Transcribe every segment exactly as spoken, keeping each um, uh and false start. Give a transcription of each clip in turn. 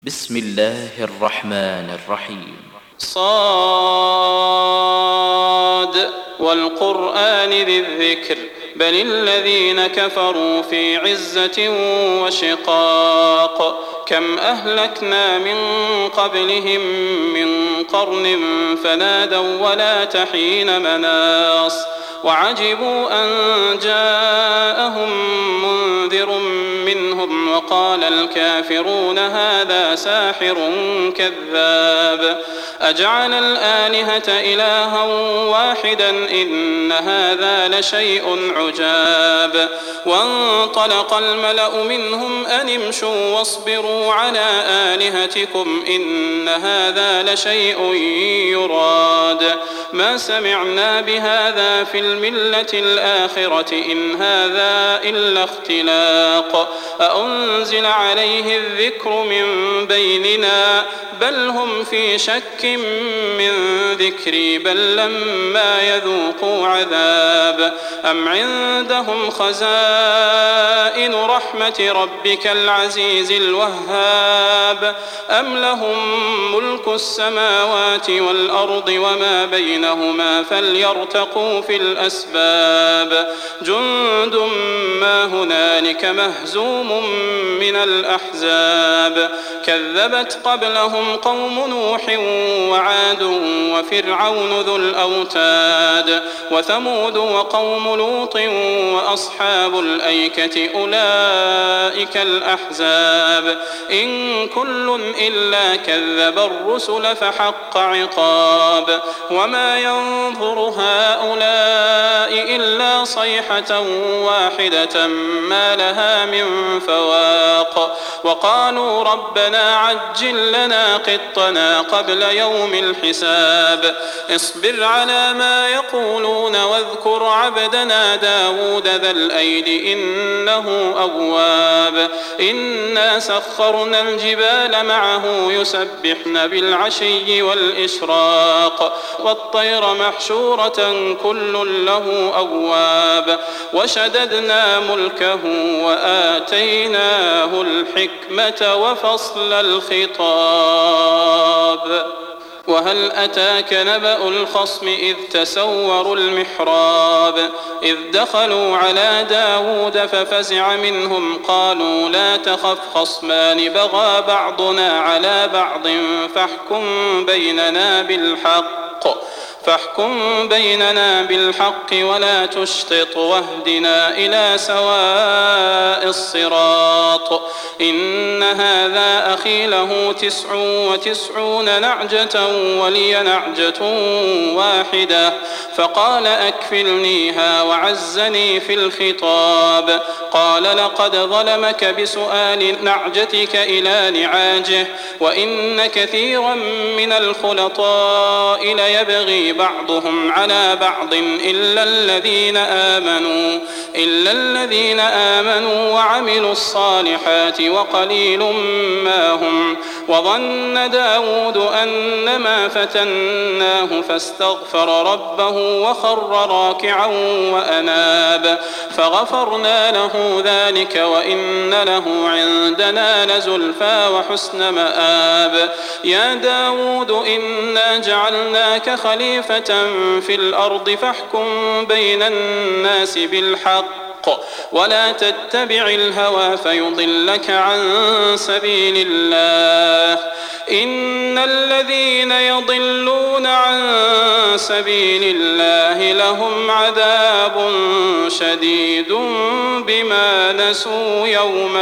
بسم الله الرحمن الرحيم. صاد والقرآن ذي الذكر بل الذين كفروا في عزة وشقاق كم أهلكنا من قبلهم من قرن فنادوا ولا تحين مناص وعجبوا أن جاءهم منذر منهم وقال الكافرون هذا ساحر كذاب أجعل الآلهة إلها واحدا إن هذا لشيء عجاب وانطلق الملأ منهم أن امشوا واصبروا على آلهتكم إن هذا لشيء يراد ما سمعنا بهذا في الملة الآخرة إن هذا إلا اختلاق أأنزل عليه الذكر من بيننا بل هم في شك من ذكري بل لما يذوقوا عذاب أم عندهم خزائن رحمة ربك العزيز الوهاب أم لهم ملك السماوات والأرض وما بينهما فليرتقوا في الأسباب جند ما هنالك مهزوم من الأحزاب كذبت قبلهم قوم نوح وعاد وفرعون ذو الأوتاد وثمود وقوم لوط وأصحاب الأيكة أولئك الأحزاب إن كل إلا كذب الرسل فحق عقاب وما ينظر هؤلاء إلا صيحة واحدة ما لها من فواق وقالوا ربنا عجل لنا قطنا قبل يوم الحساب اصبر على ما يقولون واذكر عبدنا داود ذا الأيد إنه أواب إنا سخرنا الجبال معه يسبحن بالعشي والإشراق والطير محشورة كل له أواب وشددنا ملكه وآتيناه الحكمة وفصل الخطاب وهل أتاك نبأ الخصم إذ تسوروا المحراب إذ دخلوا على داود ففزع منهم قالوا لا تخف خصمان بغى بعضنا على بعض فاحكم بيننا بالحق فاحكم بيننا بالحق ولا تشطط واهدنا إلى سواء الصراط إن هذا أخي له تسع وتسعون نعجة ولي نعجة واحدة فقال أكفلنيها وعزني في الخطاب قال لقد ظلمك بسؤال نعجتك إلى نعاجه وإن كثيرا من الخلطاء ليبغي بعضهم على بعض إلا الذين آمنوا إلا الذين آمنوا وعملوا الصالحات وقليل ما هم وظن داود أنما فتناه فاستغفر ربه وخر راكعا وأناب فغفرنا له ذلك وإن له عندنا لزلفى وحسن مآب يا داود إنا جعلناك خليفة في الأرض فاحكم بين الناس بالحق ولا تتبع الهوى فيضلك عن سبيل الله إن الذين يضلون عن سبيل الله لهم عذاب شديد بما نسوا يوم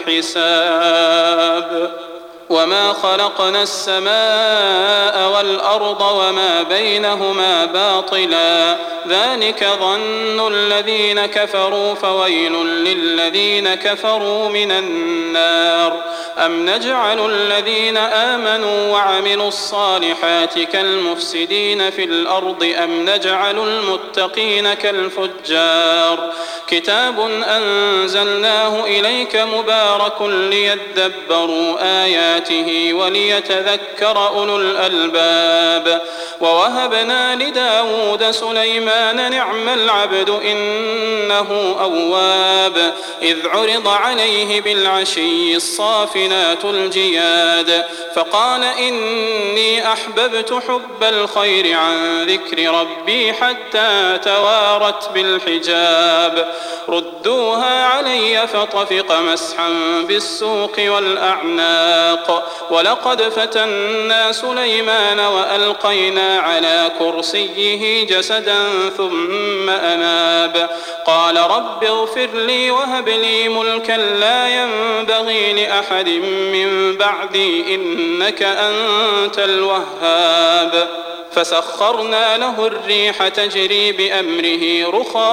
الحساب وما خلقنا السماء والأرض وما بينهما باطلا ذلك ظن الذين كفروا فويل للذين كفروا من النار أم نجعل الذين آمنوا وعملوا الصالحات كالمفسدين في الأرض أم نجعل المتقين كالفجار كتاب أنزلناه إليك مبارك ليدبروا آياته وليتذكر أولو الألباب ووهبنا لداود سليمان سليمان نعم العبد إنه أواب إذ عرض عليه بالعشي الصافنات الجياد فقال إني أحببت حب الخير عن ذكر ربي حتى توارت بالحجاب ردوها علي فطفق مسحا بالسوق والأعناق ولقد فتنا سليمان وألقينا على كرسيه جسدا ثم أناب قال رب اغفر لي وهب لي ملكا لا ينبغي لأحد من بعدي إنك أنت الوهاب فسخرنا له الريح تجري بأمره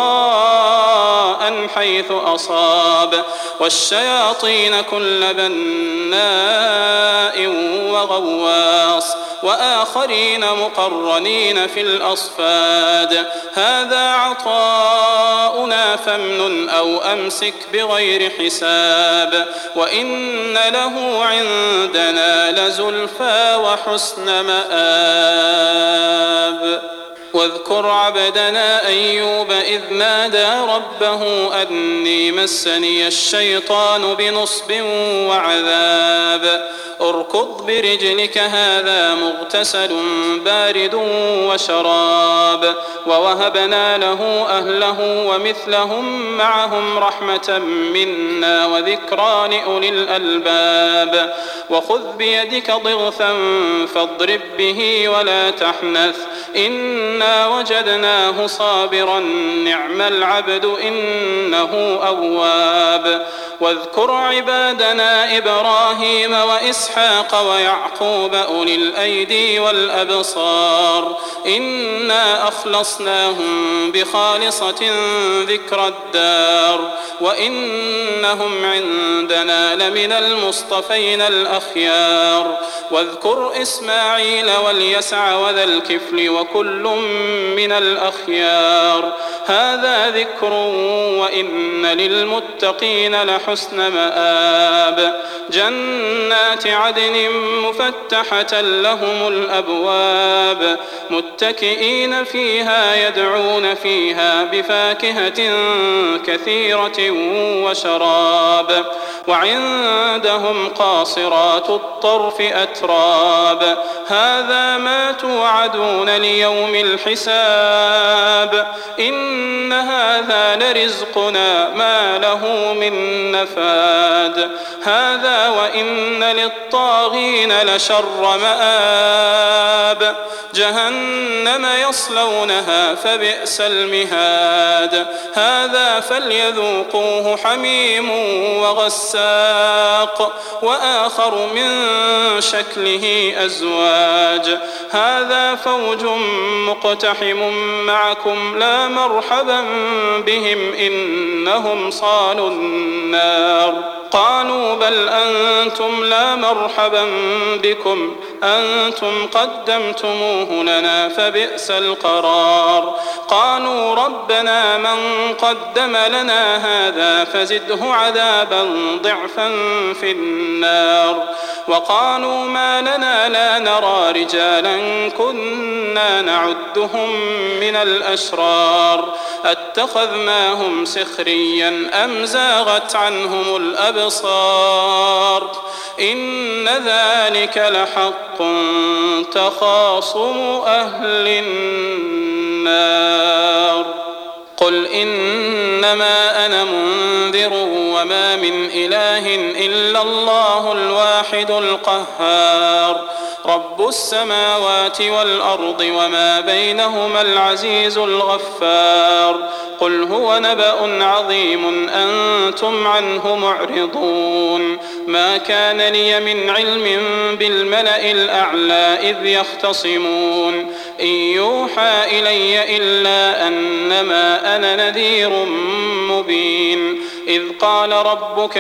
رخاء حيث أصاب والشياطين كل بناء وغواص وآخرين مقرنين في الأصفاد هذا عطاؤنا فامنن أو أمسك بغير حساب وإن له عندنا لزلفى وحسن مآب واذكر عبدنا أيوب إذ نادى ربه أني مسني الشيطان بنصب وعذاب اركض برجلك هذا مغتسل بارد وشراب ووهبنا له أهله ومثلهم معهم رحمة منا وذكرى لأولي الألباب وخذ بيدك ضغثا فاضرب به ولا تحنث إنا وجدناه صابرا نعم العبد إنه أواب واذكر عبادنا إبراهيم وإسحاق ويعقوب أولي الأيدي والأبصار إنا أخلصناهم بخالصة ذكر الدار وإنهم عندنا لمن المصطفين الأخيار واذكر إسماعيل واليسع وذا الكفل وكل من الأخيار هذا ذكر وإن للمتقين لحسن مآب جنات عدن مفتحة لهم الأبواب متكئين فيها يدعون فيها بفاكهة كثيرة وشراب وعندهم قاصرات الطرف أتراب هذا ما توعدون ليوم الحساب إن هذا لرزقنا ما له من نفاد هذا وإن للطاغين لشر مآب جهنم يصلونها فبئس المهاد هذا فليذوقوه حميم وغساق وآخر من شكله أزواج هذا فوج مقتحم معكم لا مرحبا بهم إنهم صالوا النار قالوا بل أنتم لا مرحبا بكم أنتم قدمتموه لنا فبئس القرار قالوا ربنا من قدم لنا هذا فزده عذابا ضعفا في النار وقالوا ما لنا لا نرى رجالا كنا نعدهم من الأشرار أتخذناهم سخريا أم زاغت عنهم الأبصار إن ذلك لحق تخاصم أهل النار قل إنما أنا منذر وما من إله إلا الله الواحد القهار رب السماوات والأرض وما بينهما العزيز الغفار قل هو نبأ عظيم أنتم عنه معرضون ما كان لي من علم بالملأ الأعلى إذ يختصمون إن يوحى إلي إلا أنما أنا نذير مبين إذ قال ربك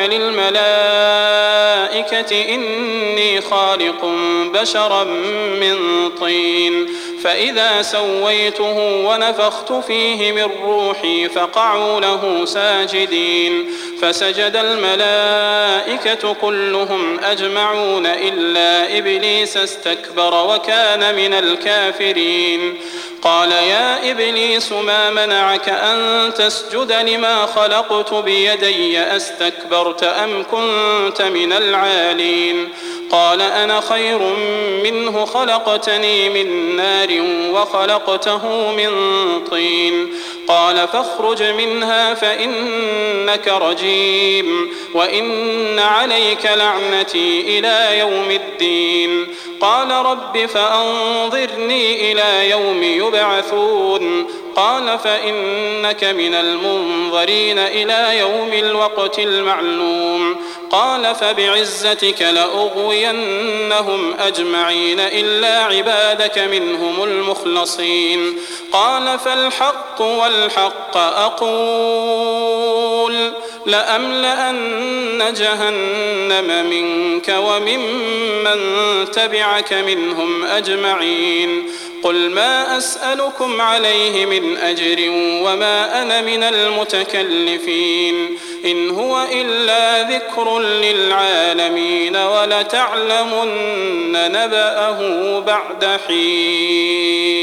للملائكة إني خالق بشرا من طين فإذا سويته ونفخت فيه من روحي فقعوا له ساجدين فسجد الملائكة كلهم أجمعون إلا إبليس استكبر وكان من الكافرين قال يا إبليس ما منعك أن تسجد لما خلقت بيدي أستكبرت أم كنت من العالين قال أنا خير منه خلقتني من نار وخلقته من طين قال فاخرج منها فإنك رجيم وإن عليك لعنتي إلى يوم الدين قال رب فأنظرني إلى يوم يبعثون قال فإنك من المنظرين إلى يوم الوقت المعلوم قال فبعزتك لأغوينهم أجمعين إلا عبادك منهم المخلصين قال فالحق والحق أقول لأملأن جهنم منك وممن تبعك منهم أجمعين قل ما أسألكم عليه من أجر وما أنا من المتكلفين إن هو إلا ذكر للعالمين ولتعلمن نبأه بعد حين.